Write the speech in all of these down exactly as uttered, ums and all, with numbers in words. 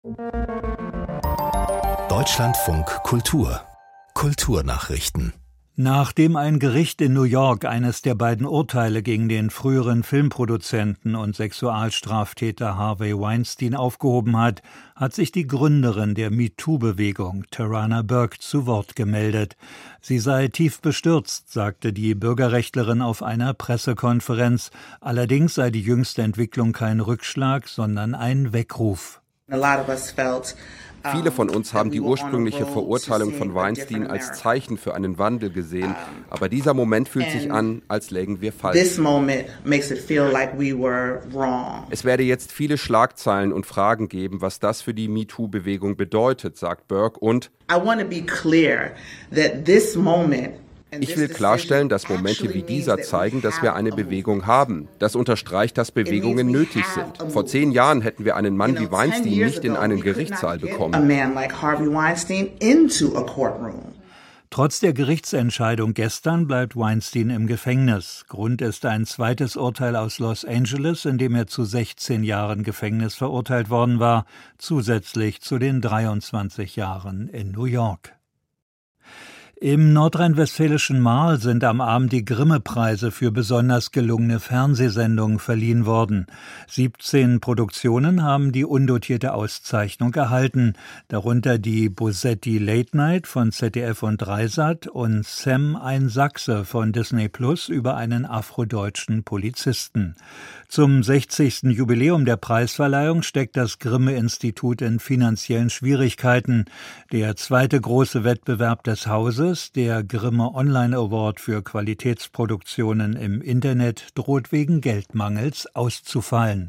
Deutschlandfunk Kultur Kulturnachrichten. Nachdem ein Gericht in New York eines der beiden Urteile gegen den früheren Filmproduzenten und Sexualstraftäter Harvey Weinstein aufgehoben hat, hat sich die Gründerin der MeToo-Bewegung, Tarana Burke, zu Wort gemeldet. Sie sei tief bestürzt, sagte die Bürgerrechtlerin auf einer Pressekonferenz. Allerdings sei die jüngste Entwicklung kein Rückschlag, sondern ein Weckruf. Viele von uns haben die ursprüngliche Verurteilung von Weinstein als Zeichen für einen Wandel gesehen, aber dieser Moment fühlt sich an, als lägen wir falsch. Es werde jetzt viele Schlagzeilen und Fragen geben, was das für die MeToo-Bewegung bedeutet, sagt Burke, und ich will klarstellen, dass Momente wie dieser zeigen, dass wir eine Bewegung haben. Das unterstreicht, dass Bewegungen nötig sind. Vor zehn Jahren hätten wir einen Mann wie Weinstein nicht in einen Gerichtssaal bekommen. Trotz der Gerichtsentscheidung gestern bleibt Weinstein im Gefängnis. Grund ist ein zweites Urteil aus Los Angeles, in dem er zu sechzehn Jahren Gefängnis verurteilt worden war, zusätzlich zu den dreiundzwanzig Jahren in New York. Im nordrhein-westfälischen Marl sind am Abend die Grimme-Preise für besonders gelungene Fernsehsendungen verliehen worden. siebzehn Produktionen haben die undotierte Auszeichnung erhalten, darunter die Bosetti Late Night von Z D F und Dreisat und Sam ein Sachse von Disney Plus über einen afrodeutschen Polizisten. Zum sechzigsten Jubiläum der Preisverleihung steckt das Grimme-Institut in finanziellen Schwierigkeiten. Der zweite große Wettbewerb des Hauses, der Grimme Online Award für Qualitätsproduktionen im Internet, droht wegen Geldmangels auszufallen.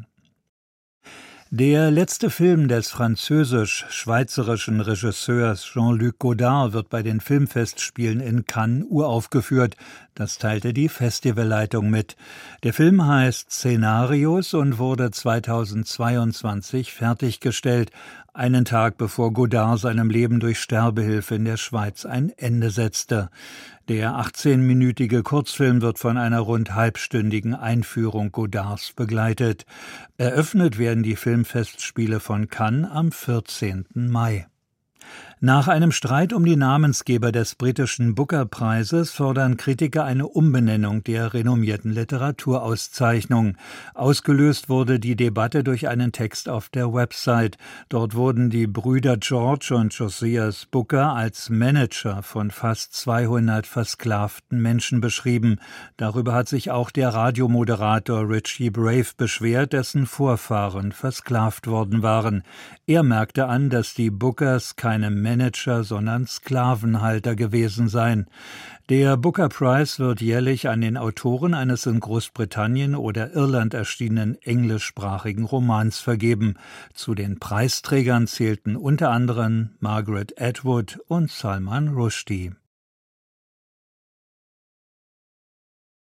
Der letzte Film des französisch-schweizerischen Regisseurs Jean-Luc Godard wird bei den Filmfestspielen in Cannes uraufgeführt. Das teilte die Festivalleitung mit. Der Film heißt Szenarios und wurde zweitausendzweiundzwanzig fertiggestellt, einen Tag bevor Godard seinem Leben durch Sterbehilfe in der Schweiz ein Ende setzte. Der achtzehnminütige Kurzfilm wird von einer rund halbstündigen Einführung Godards begleitet. Eröffnet werden die Filmfestspiele von Cannes am vierzehnten Mai. Nach einem Streit um die Namensgeber des britischen Booker-Preises fordern Kritiker eine Umbenennung der renommierten Literaturauszeichnung. Ausgelöst wurde die Debatte durch einen Text auf der Website. Dort wurden die Brüder George und Josias Booker als Manager von fast zweihundert versklavten Menschen beschrieben. Darüber hat sich auch der Radiomoderator Richie Brave beschwert, dessen Vorfahren versklavt worden waren. Er merkte an, dass die Bookers keine Manager, sondern Sklavenhalter gewesen seien. Der Booker Prize wird jährlich an den Autoren eines in Großbritannien oder Irland erschienenen englischsprachigen Romans vergeben. Zu den Preisträgern zählten unter anderem Margaret Atwood und Salman Rushdie.